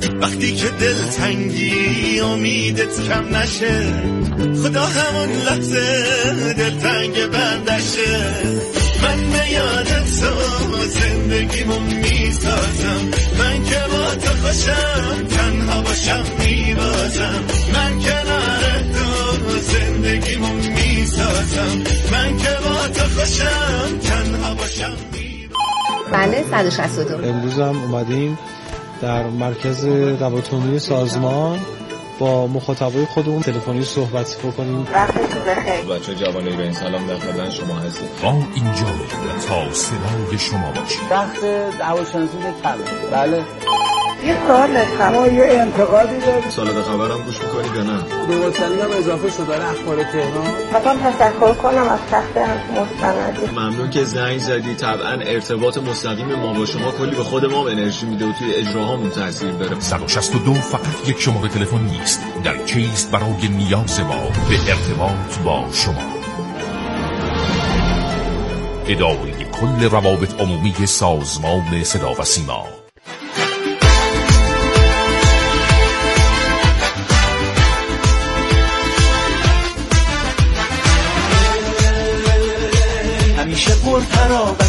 وقتی که دلتنگی امیدت کم نشه، خدا همون لحظه دلتنگ بندشه. من به یادت تو زندگیمو میسازم، من که با تو خوشم تنها باشم میبازم. من کنار تو زندگیمو میسازم، من که با تو خوشم تنها باشم میبازم. بله 162. امروز هم اومدیم در مرکز روابط سازمان با مخاطبای خودمون تلفنی صحبت بکنیم. وقتتون بخیر. بچه جوان ایران سلام، در خدمت شما هستیم. ما اینجا تا صدای شما باشیم. وقت هواشناسی کمه. بله. یه سوال داشتم. یه انتقادی دارید؟ سالاد خبرم گوش می‌کنید یا نه؟ به وسیله هم اضافه شده در اخبار تهران. مثلا تشکر کنم از شخص مستندی. ممنون که زنگ زدی. طبعا ارتباط مستقیم ما با شما کلی به خود ما انرژی میده و توی اجراهامون تاثیر داره. 162 فقط یک شماره تلفن نیست، در چیست برای نیاز ما به ارتباط با شما. اداره کل روابط عمومی سازمان صدا و سیما. همیشه پر ترابت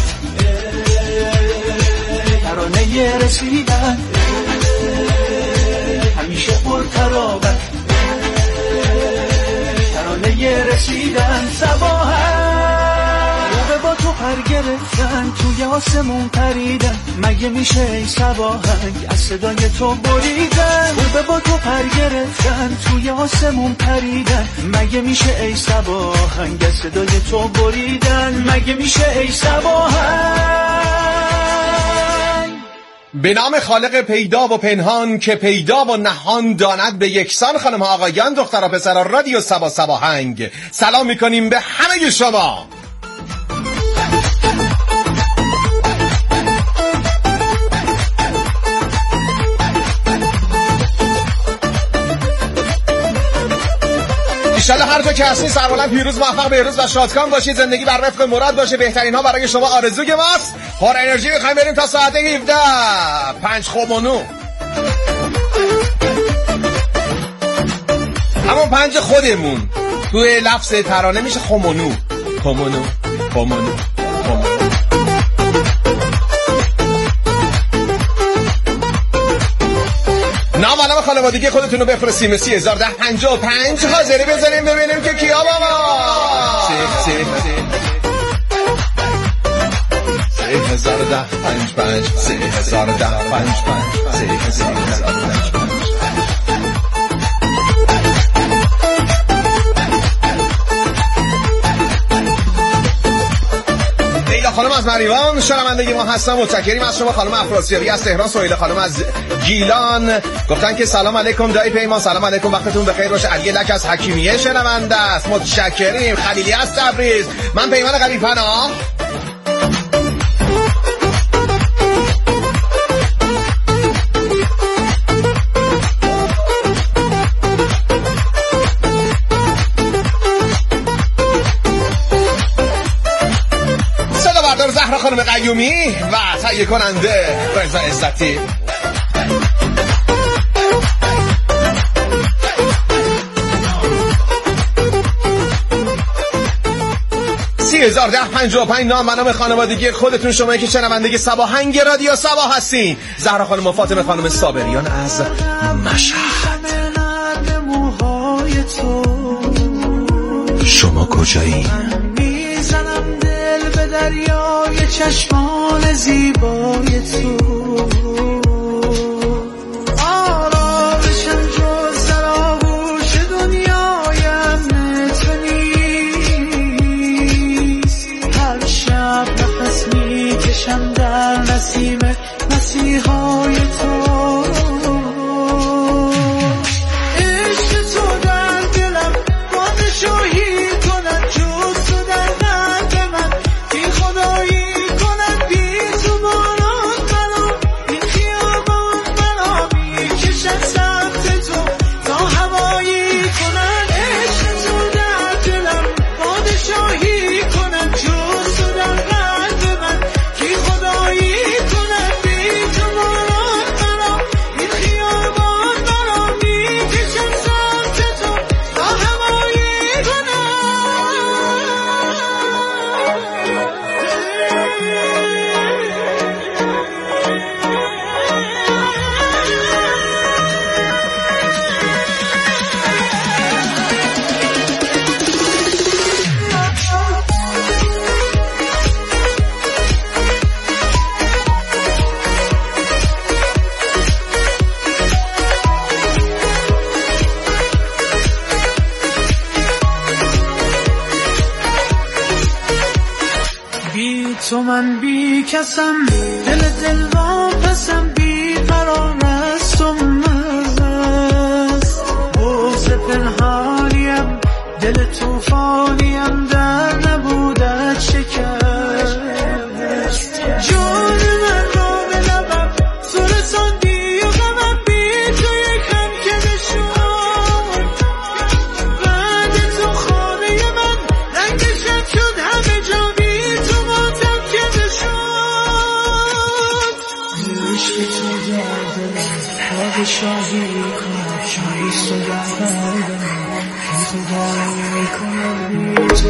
ترانه رسیدن، همیشه پر ترابت ترانه رسیدن. صباحت موقع با تو پر گرفتن، توی آسمون پریدن. مگه میشه ای صباحت از صدای تو بریدن؟ موقع با تو پر گرفتن، توی آسمون پریدن. مگه میشه ای صباحت از صدای تو بریدن؟ مگه میشه ای صباحت؟ به نام خالق پیدا و پنهان که پیدا و نهان داند به یکسان. خانم ها آقایان، دخترها پسرها، رادیو سبا سباهنگ سلام میکنیم به همه شما. انشالله هر جا که هستین سربلند پیروز موفق بهروز و شادکام باشید. زندگی بر وفق مراد باشه. بهترین ها برای شما آرزوی ماست. پر انرژی میخوایم بریم تا ساعت 17. 5 خمونو، همون 5 خودمون. توی لفظ ترانه میشه خمونو خمونو خمونو خمونو. نام علم خانوادگی خودتون رو بفرستیم 301055 حاضری بزنیم ببینیم که کیا بابا 301055 301055. خانم از مریوان شنوندگی ما هستن. متشکریم از شما. خانم افراسیابی از تهران، سهیل خانم از گیلان گفتن که سلام علیکم دایی پیمان، سلام علیکم، وقتتون بخیر باشه. علی لک از حکیمیه شنونده است. متشکریم. خلیلی از تبریز، من پیمان قوی پناه. زهرا خانم قیومی و تهیه کننده رضا عزتی. نام و نام خانوادگی خودتون شما که شنوندگی سباهنگ رادیو سبا هستین. زهرا خانم و فاطمه خانم صابریان از مشهد. شما کجایی؟ به دریای چشمان زیبای تو آرامشم جز در آغوش دنیای امن تو نیست. هر شب نفس میکشم در نسیم مسیحای تو. عشق تو در دلم پادشاهی کند، جز تو در قلب من خدایی کند بی تو باران منو. این خیال تو من بی کسم، دل با پسم، بی قرار است و مزست، بغض پنهانیم، دل توفانیم، در نبودت شکست. جان من را به لبم تو رساندی و غمم بی تو یکم که بشد. بعد تو خانه من رنگ شد شد، همه جا بی تو ماتم که بشد. عشق تو دردم پادشاهی کنم، شاهی سودردم که تو داری کنم، بی تو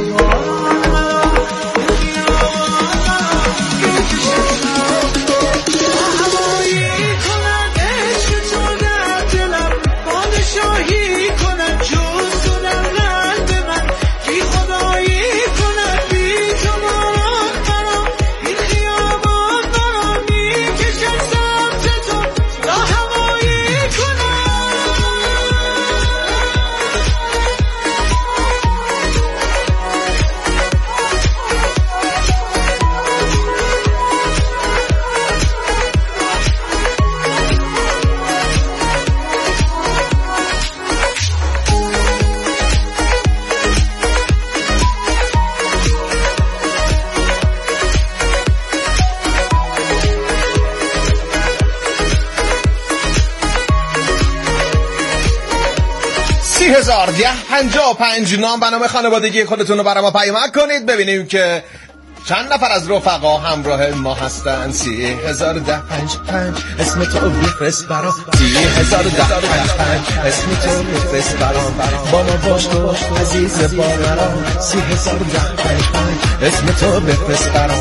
نام برنامه خانوادگی خودتون رو برای ما پیامک کنید ببینیم که چند نفر از رفقا همراه ما هستن. 30,055 اسم تو بفرست برام، 30,055 اسم تو بفرست برام، با ما باش تو عزیز با مرام، 30,055 اسم تو بفرست برام.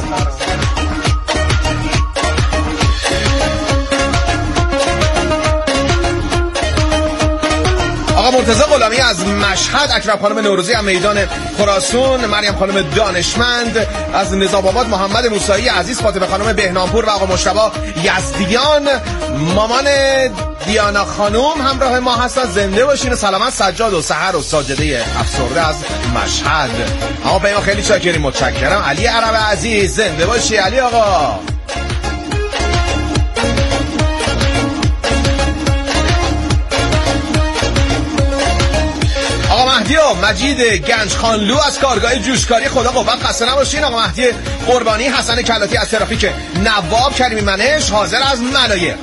آقا مرتضی غلامی از مشهد، اکرم خانم نوروزی از میدان خراسان، مریم خانم دانشمند از نظام آباد، محمد موسایی عزیز، فاطمه خانم بهنامپور و آقا مجتبی یزدیان، مامان دیانا خانم همراه ما هستن. زنده باشین و سلامت. سجاد و سحر و ساجده افسرده از مشهد. آقا به ما خیلی چاکریم، متشکرم. علی عرب عزیز زنده باشی علی آقا. مهدی مجید گنجخانلو از کارگاه جوشکاری، خدا قوت، خسته نباشین. آقا مهدی قربانی، حسن کلاتی از ترافیک نواب، کریمی منش حاضر از ملایه،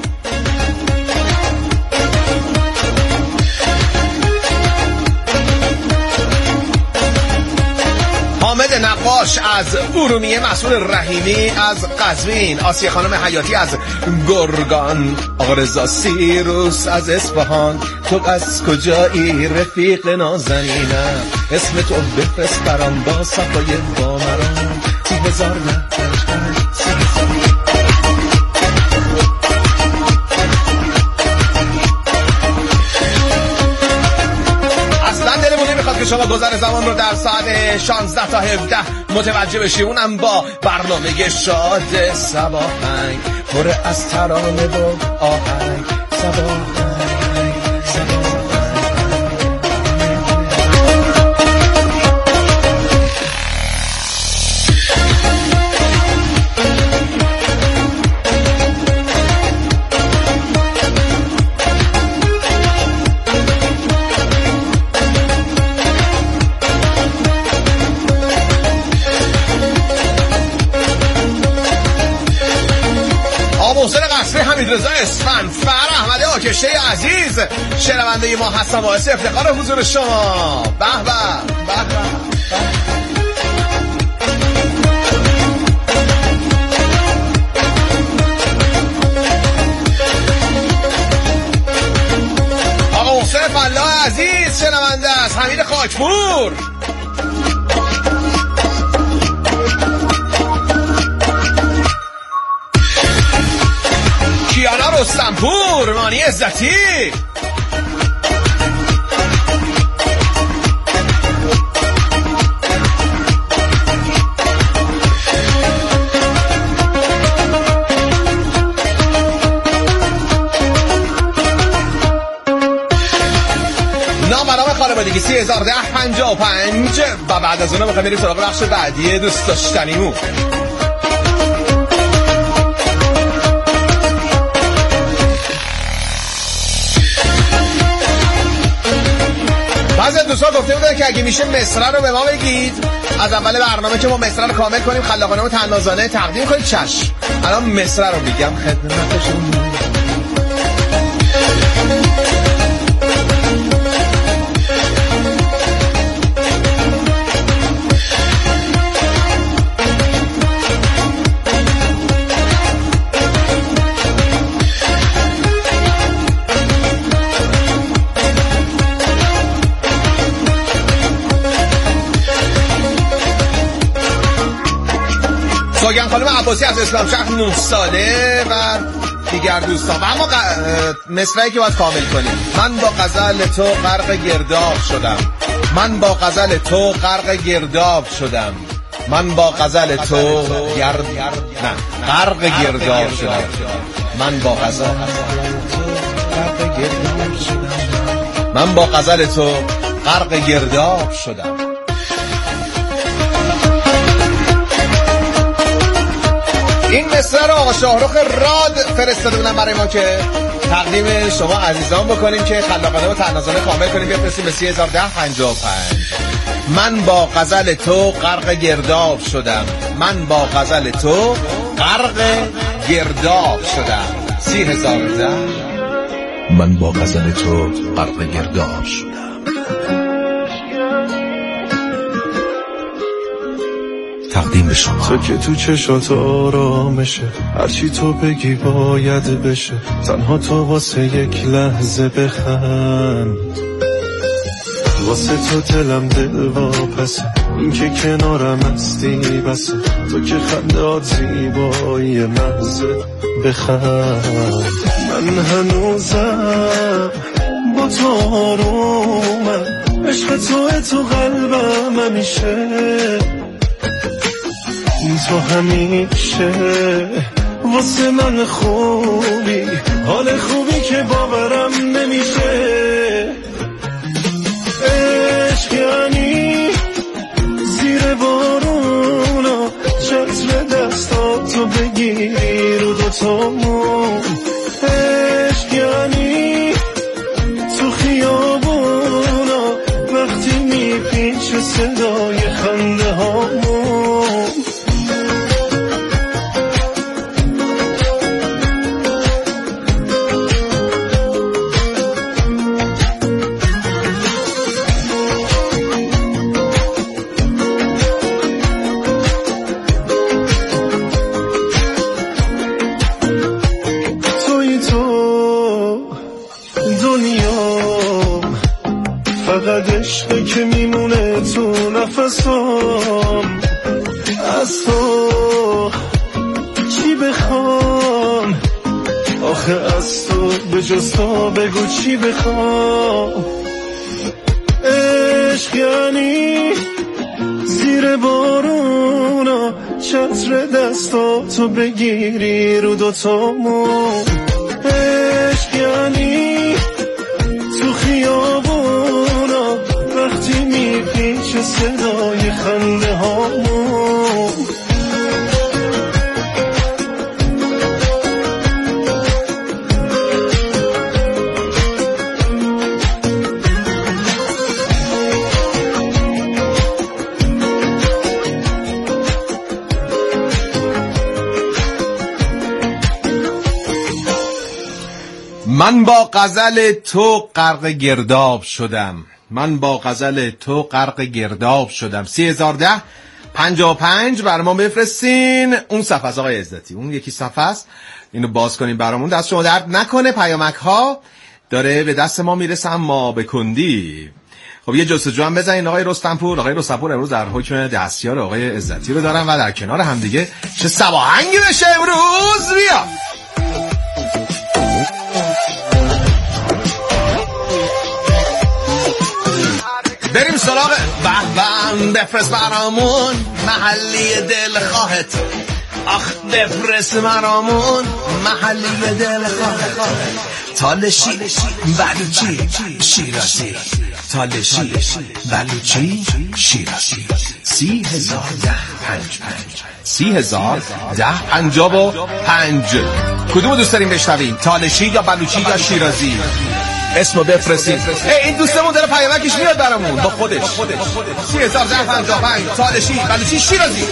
حامد نقاش از ارومیه، مسئول رحیمی از قزوین، آسیه خانم حیاتی از گرگان، آقا رضا سیروس از اصفهان، تو از کجایی رفیق نازنینم، اسم تو بفرست برام با صفای با مرام، 30,055 که شما گذر زمان رو در ساعت 16 تا 17 متوجه بشی، اونم با برنامه شاد صباحنگ، پر از ترانه و آهنگ، صباحنگ. رضا اسفند، فرح احمد آکشته عزیز شنونده ما هستن، باعث افتخار حضور شما. به به به به. آقا حسین فلاح عزیز شنونده است، حمید خاکپور، کیانا رستمپور، مانی عزتی، نام برنامه خانوادگی 30,055 و بعد از اونها میخوایم بریم سراغ بخش بعدی دوست داشتنیمون. بعضی از دوستان گفته بودن که اگه میشه مصرع رو به ما بگید از اول برنامه که ما مصرع رو کامل کنیم، خلاقانه و طنازانه تقدیم کنید. چشم، الان مصرع رو میگم خدمتتون. سوگن خانم عباسی از اسلام شهر 9 ساله و دیگر دوستان. و اما مصرعی که باید کامل کنیم. من با غزل تو غرق گرداب شدم، من با غزل تو غرق گرداب شدم، من با غزل تو غرق گرداب شدم، من با غزل من با غزل تو غرق گرداب شدم. این مصرع رو آقا شاهرخ راد فرستاده بودن برای ما که تقدیم شما عزیزان بکنیم که خلاقانه و طنازانه کامل کنیم، بفرستیم به 301055. من با غزل تو غرق گرداب شدم، من با غزل تو غرق گرداب شدم. 3010. من با غزل تو غرق گرداب شدم. تقدیم به شما. تو که تو چشات آرامشه، هرچی تو بگی باید بشه، تنها تو واسه یک لحظه بخند، واسه تو دلم دل واپسه، این که کنارم هستی بسه، تو که خندات زیبایی محضه بخند. من هنوزم با تو آرومم، عشق تو قلبم همیشه، تو همیشه واسه من خوبی، حال خوبی که باورم نمیشه. عشق یعنی زیر بارونا چتر دستاتو بگیری رو دوتامون، عشق یعنی تو خیابونا وقتی میپیچه صدای خنده هامون. عشقی که میمونه تو نفسم، از تو چی بخوام آخه، از تو به جز تو بگو چی بخوام. عشق یعنی زیر بارونا چتر دستاتو بگیری رو دوتامون، عشق یعنی تو خیابونا وقتی میپیچه صدای خنده هامون. من با غزل تو غرق گرداب شدم، من با غزل تو غرق گرداب شدم. 301055 برام بفرستین. اون صفحه است آقای عزتی، اون یکی صفحه است، اینو باز کنیم برامون. دست شما درد نکنه، پیامک ها داره به دست ما میرسه اما به کندی. خب یه جستجو هم بزنین آقای رستمپور. آقای رستمپور امروز در حکم دستیار آقای عزتی رو دارن و در کنار هم دیگه چه سواهنگی بشه امروز. بیا بریم سراغ بهبن. بفرست برامون محلی دل خواهت، آخ بفرست برامون محلی دل خواهت. تالشی بلوچی شیرازی، تالشی بلوچی شیرازی. 301055 کدومو دوست داریم بشنویم، تالشی یا بلوچی یا شیرازی؟ اسمو بفرستید. این دوستمون داره پیامکش میاد برامون با خودش. 3055 تالشی بلوچی شیرازی.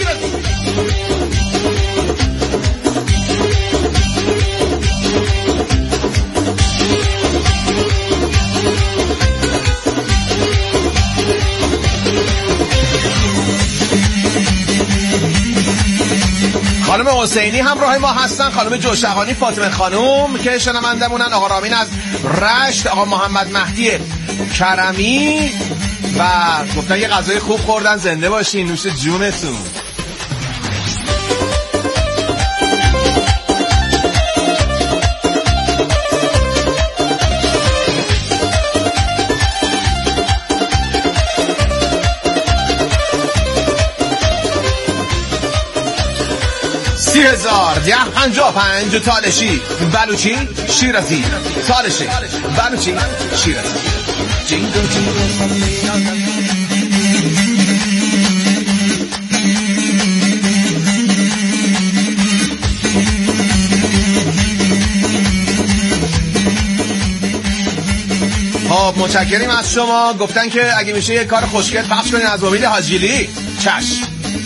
خانم حسینی همراه ما هستن، خانم جوشقانی، فاطمه خانم که شنوندمونن، آقا رامین از رشت، آقا محمد مهدی کرمی و گفتن یه غذای خوب خوردن، زنده باشین، نوش جونتون. ده 55 تالشی بلوچی شیرازی. تالشی بلوچی شیرازی. خب متشکریم از شما. گفتن که اگه میشه یه کار خوشگل پخش کنین از امید حاجیلی. چشم.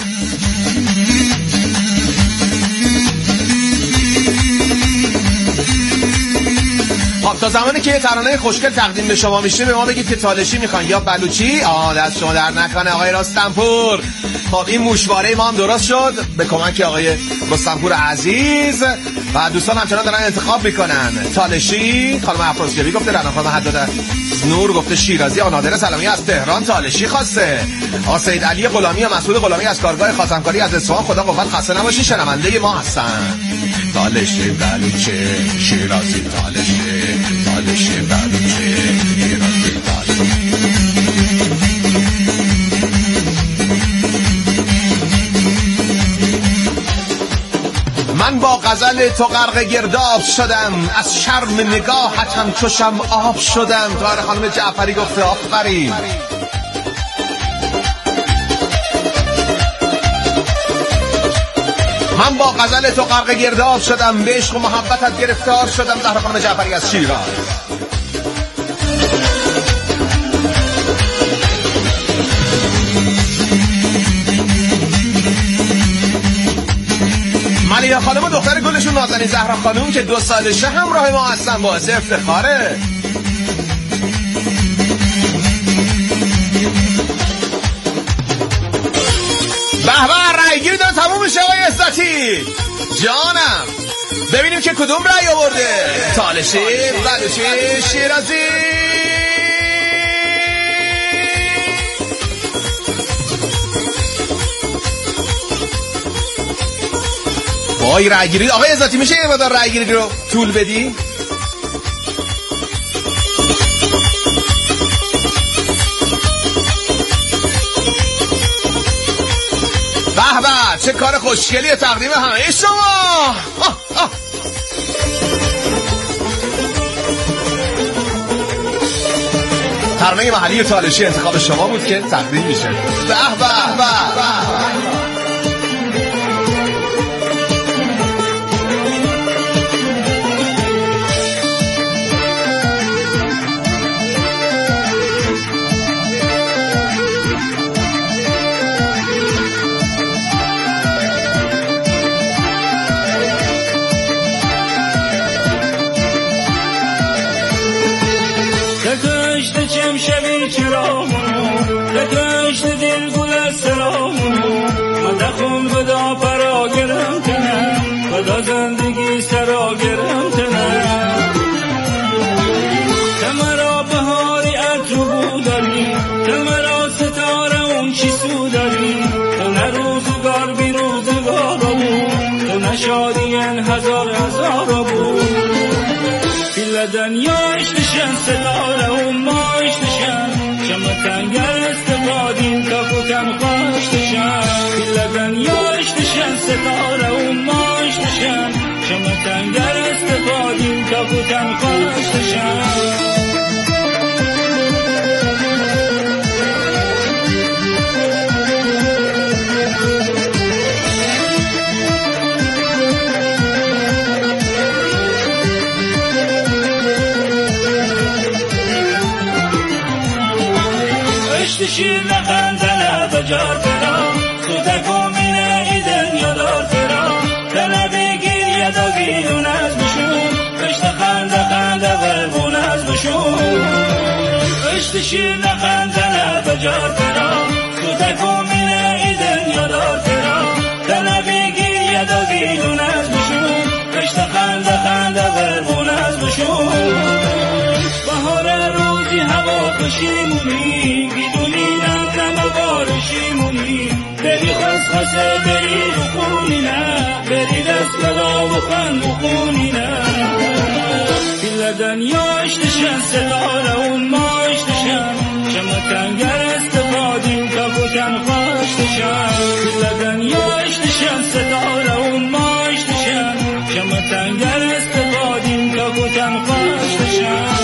خب تا زمانی که یه ترانه خوشگل تقدیم به شما میشه به ما بگید که تالشی میخوان یا بلوچی. دست شما در نکنه آقای رستمپور. خب این موشواره ما هم درست شد به کمک آقای رستمپور عزیز و دوستان همچنان دارن انتخاب میکنن. تالشی خانم افراسیابی گفته، رنا خانم حداد نور گفته شیرازی، نادر سلامی از تهران تالشی خواسته، سید علی غلامی و مسعود غلامی از کارگاه خاتمکاری از اصفهان خدا قوت خسته نباشی شنونده ما هستن. تالشی بلوچی شیرازی. تالشی بلوچی شیرازی. من با غزل تو غرق گرداب شدم، از شرم نگاهتم چشم آب شدم. دار خانم جعفری گفته آفرین. من با غزل تو غرق گرداب شدم، به عشق و محبتت گرفتار شدم. دار خانم جعفری از شیراز. ملیحه خانم و دختر گلشون نازنین زهرا خانم که 2 سالشه همراه ما هستن، باعث افتخاره. به به رایگیری داره تموم میشه آقای عزتی جانم. ببینیم که کدوم رای آورده. تالشی بلوچی شیرازی. وای رایگیری آقای عزتی میشه یه مقدار رایگیری رو طول بدی؟ به به چه کار خوشگلی تقدیم همه شما. ترانه محلی تالشی انتخاب شما بود که تقدیم میشه. به به به. شبی چراغونو لکشت دل گل سرامونو مدخون بدا پرا گرم کنم بدا زندگی سرا گرم کنم تمرا بهاری عطر بوداری تمرا ستاره اون چی سوداری تو نروزگار بی روزگار بود تو نشادین هزار بود پیل دنیاش بشن ستاره اون ماش بشن شما تنگر استفادین کافوتن خوش بشن پیل دنیاش بشن ستاره اون ماش بشن شما تنگر استفادین کافوتن خوش بشن. اشت شیر نخندنه بجار ترا سودکومینه ایدن یادار ترا تنبیگیر یداگیرون از بشون اشت خنده وربون از بشون اشت شیر نخندنه بجار ترا سودکومینه ایدن یادار ترا تنبیگیر یداگیرون از بشون اشت خنده وربون از بشون بهار روزی هوا کشیمونی بدونی نمزم بارشیمونی بری خسخسه بری رو خونی نه بری دست بدا و خند و خونی نه کل دنیا اشتشن ستاره اون ما اشتشن شما تنگر استفادیم که بودن خواشتشن کل دنیا اشتشن ستاره اون ما اشتشن شما تنگر استفادیم که بودن خواشتشن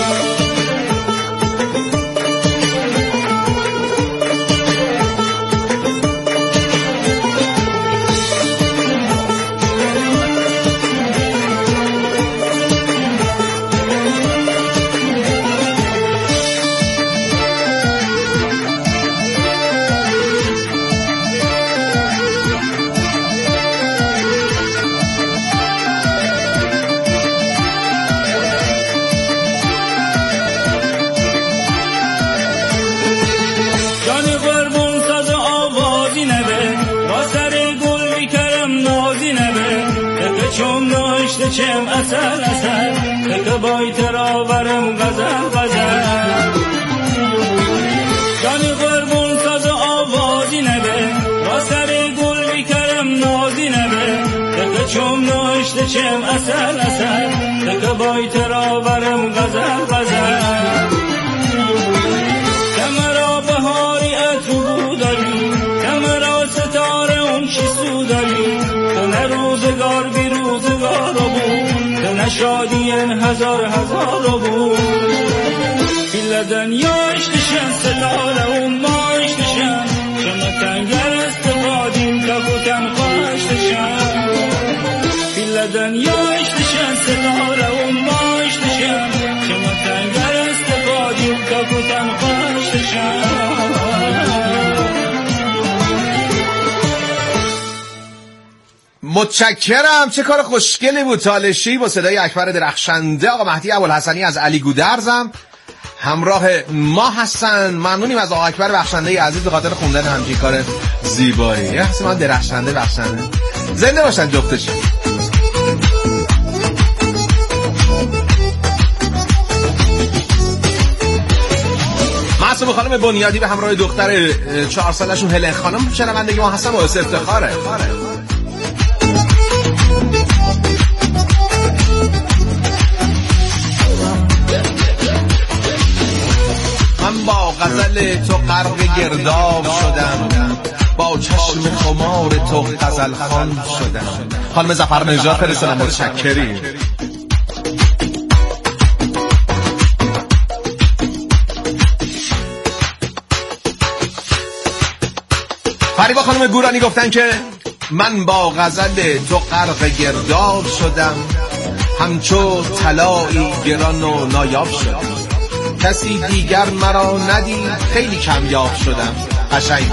چم اصل که بای تراورم غزل جانی قربون ساز آوازی نبه با سر گل بیکرم نازی نبه که چم ناشته چم اصل که بای تراورم غزل کمرا بهاری اتو داری کمرا ستاره اون چی سو داری کنه روزگار بی روزگار شادین هزار رو بود کل دنیا اشتشن ستاره اون ما اشتشن شما تنگر استفادیم که بودن خواشتشن کل دنیا اشتشن ستاره اون ما اشتشن شما تنگر استفادیم که بودن خواشتشن متشکرم. چه کار خوشگلی بود. تالشی با صدای اکبر درخشنده. آقا مهدی ابوالحسنی از علی گودرزم همراه ما هستن. ممنونیم از آقا اکبر بخشنده عزیز به خاطر خوندن همچین کار زیبایی. حس من درخشنده بخشنده. زنده باشن جفتش. معصومه خانم بنیادی به همراه دختر 4 سالشون هلن خانم شنوندگی ما هستن. باعث افتخاره. من با غزل تو غرق گرداب شدم با چشم خمار تو غزل خوان شدم. خانم ظفرنژاد فرستادم. متشکریم. فریبا خانم گورانی گفتن که من با غزل تو غرق گرداب شدم همچو طلایی گران و نایاب شدم کسی دیگر مرا ندید خیلی کمیاب شدم. قشنگ.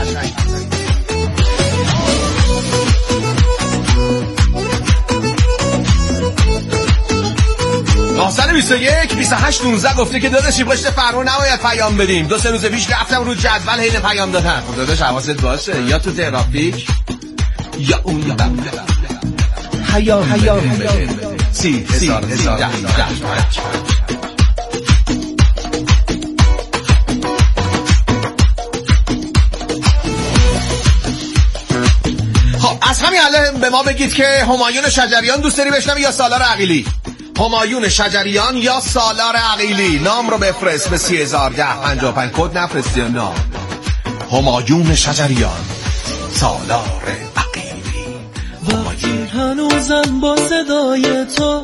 محسن 21 28 19 گفته که داداشی پشت فرمون نباید پیام بدیم. 2-3 روز پیش رفتم رو جدول حین پیام دادن. خب داداش حواست باشه یا تو ترافیک یا اون پیام بده. 30,000 از همین الان به ما بگید که همایون شجریان دوست داری بشنوی یا سالار عقیلی؟ همایون شجریان یا سالار عقیلی؟ نام رو بفرست به 30,01055 کد نفرستی نام. همایون شجریان، سالار عقیلی. وقتی هنوزم با صدای تو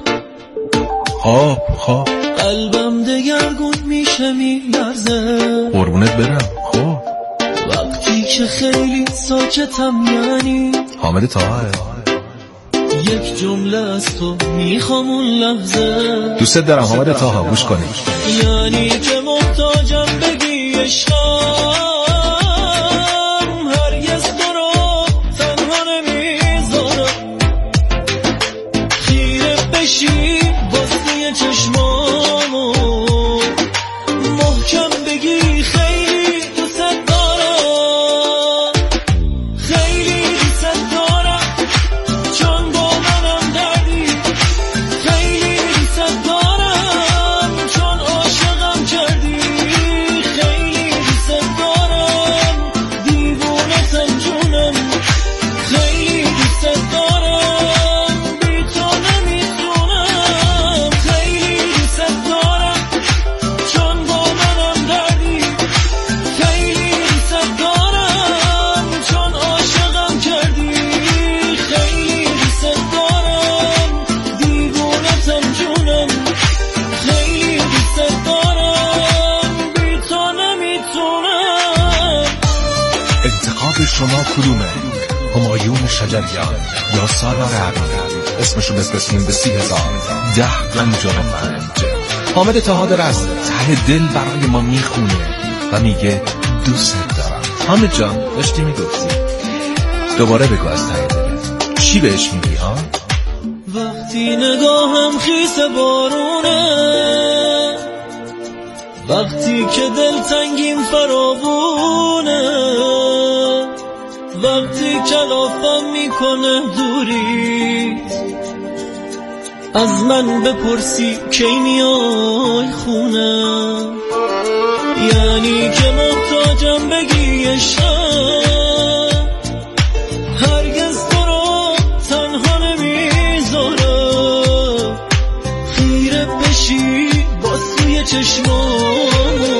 خب قلبم دگرگون میشه میلرزه قربونت برم. خب وقتی که خیلی ساکتم یعنی حامد طاهر یک جمله از تو میخوام اون لحظه دوست دارم حامد طاهر گوش کنی یعنی که محتاجم بگی عشقم شما کدومه؟ همایون شجریان یا سالار عقیلی؟ اسمشو بفرستیم به 30,000 1055. حامد طه داره از ته دل برای ما میخونه و میگه دوست دارم. حامد جان داشتی میگفتی، دوباره بگو از ته دل چی بهش میگی ها؟ وقتی نگاهم خیس بارونه، وقتی که دل تنگیم فراوونه، وقتی کلافم میکنه دوری، از من بپرسی کی میای خونه، یعنی که محتاجم بگی یه شب هرگز تو رو تنها نمیذاره، خیره بشی با سوی چشمامو،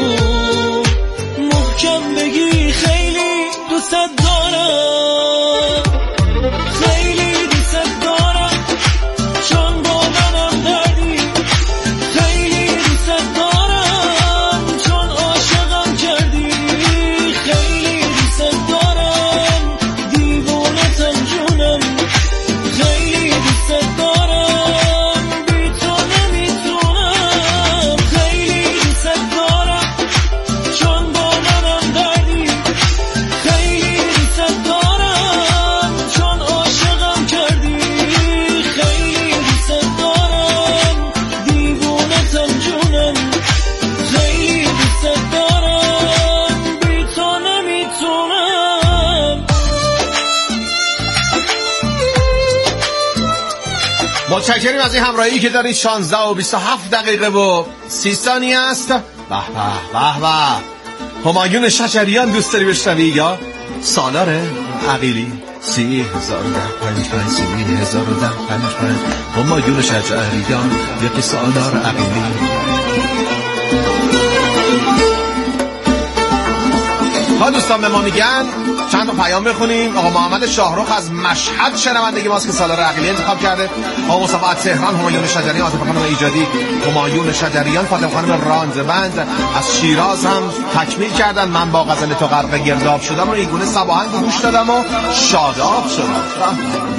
محکم بگی خیلی دوست دارم، خیلی دوست دارم، چون با منم دردی، خیلی دوست دارم، چون عاشقم کردی، خیلی دوست دارم، دیوونتم جونم، خیلی دوست دارم، بی تو نمیتونم، خیلی دوست دارم، چون با منم دردی، خیلی دوست دارم، چون عاشقم کردی، خیلی دوست دارم، دیوونتم جونم، خیلی دوست دارم، بی تو نمیتونم. متشکریم از این همراهی که دارید. 16 و 27 دقیقه و 30 ثانیه است. به به به به. همایون شجریان دوست داری بشنوی یا سالار عقیلی؟ 30,000 1055 30,000 1055. همایون شجریان یکی سالار عقیلی. ها دوستان به ما میگن چند تا پیام بخونیم. آقا محمد شاهرخ از مشهد شنوندگی ماست که سالار عقیلی انتخاب کرده. آقا مصطفی از تهران همایون شجریان، عاطفه خانم ایجادی همایون شجریان، فاطمه خانم راندبند از شیراز هم تکمیل کردن. من با غزل تو غرق گرداب شدم و این گونه صباحنگ گوش دادم و شاداب شدم.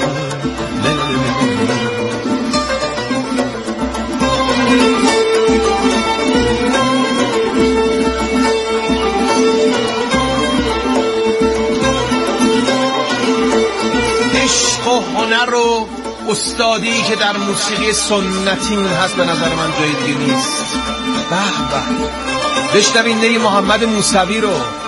عشق و هنر و استادی که در موسیقی سنتی هست به نظر من جای دیگه نیست. به به. بشنوین نی محمد موسوی رو.